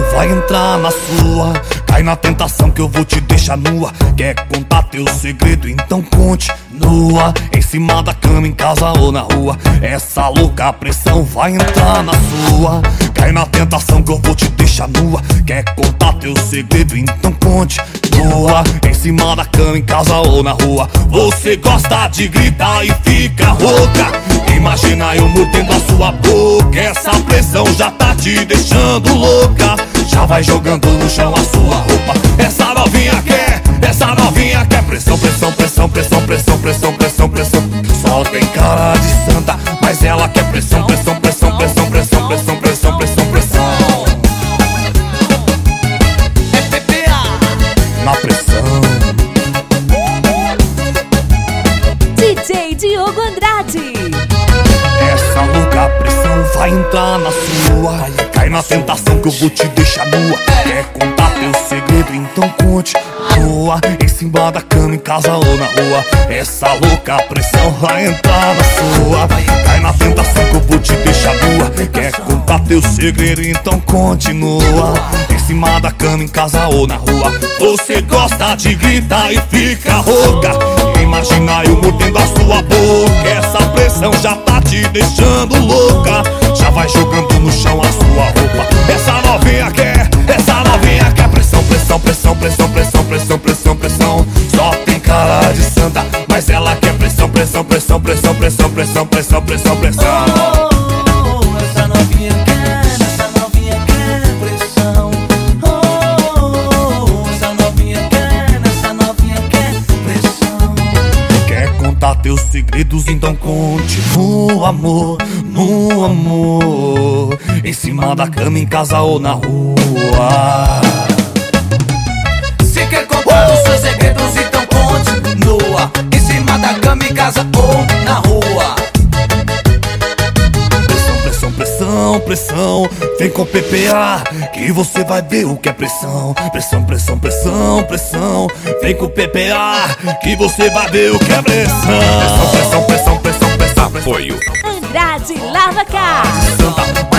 vai entrar na sua. Cai na tentação que eu vou te deixar nua. Quer contar teu segredo? Então conte nua. Em cima da cama, em casa ou na rua. Essa louca pressão vai entrar na sua. Cai na tentação que eu vou te deixar nua. Quer contar teu segredo? Então conte nua. Em cima da cama, em casa ou na rua. Você gosta de gritar e fica rouca. Imagina eu mordendo a sua boca. Essa pressão já tá te deixando louca. Já vai jogando no chão a sua roupa. Essa novinha quer pressão, pressão, pressão, pressão, pressão, pressão, pressão, pressão. Só tem cara de santa, mas ela quer pressão, pressão, pressão, pressão, pressão, pressão, pressão, pressão, pressão. É PPA na pressão. DJ Diogo Andrade. Essa louca pressão vai entrar na sua. Cai na tentação que eu vou te deixar nua. Quer contar teu segredo? Então conte nua. Em cima da cama, em casa ou na rua. Essa louca pressão vai entrar na sua. Cai na tentação que eu vou te deixar nua. Quer contar teu segredo? Então continua. Em cima da cama, em casa ou na rua. Você gosta de gritar e fica rouca. Imagina eu mordendo a sua boca. Essa pressão já tá te deixando louca. Já vai jogando no chão a sua roupa. Essa novinha quer pressão, pressão, pressão, pressão, pressão, pressão, pressão, pressão. Só tem cara de santa, mas ela quer pressão, pressão, pressão, pressão, pressão, pressão, pressão, pressão, pressão. Essa novinha quer pressão. Essa novinha quer pressão. Quer contar teus segredos? Então conte no amor, no amor. Em cima da cama, em casa ou na rua. Se quer contar os seus segredos, então conte nua. Em cima da cama, em casa ou na rua. Pressão, pressão, pressão. Vem com PPA que você vai ver o que é pressão. Pressão, pressão, pressão, pressão. Vem com PPA que você vai ver o que é pressão. Pressão, pressão, pressão, pressão, pressão. Andrade Lava Cá. Santa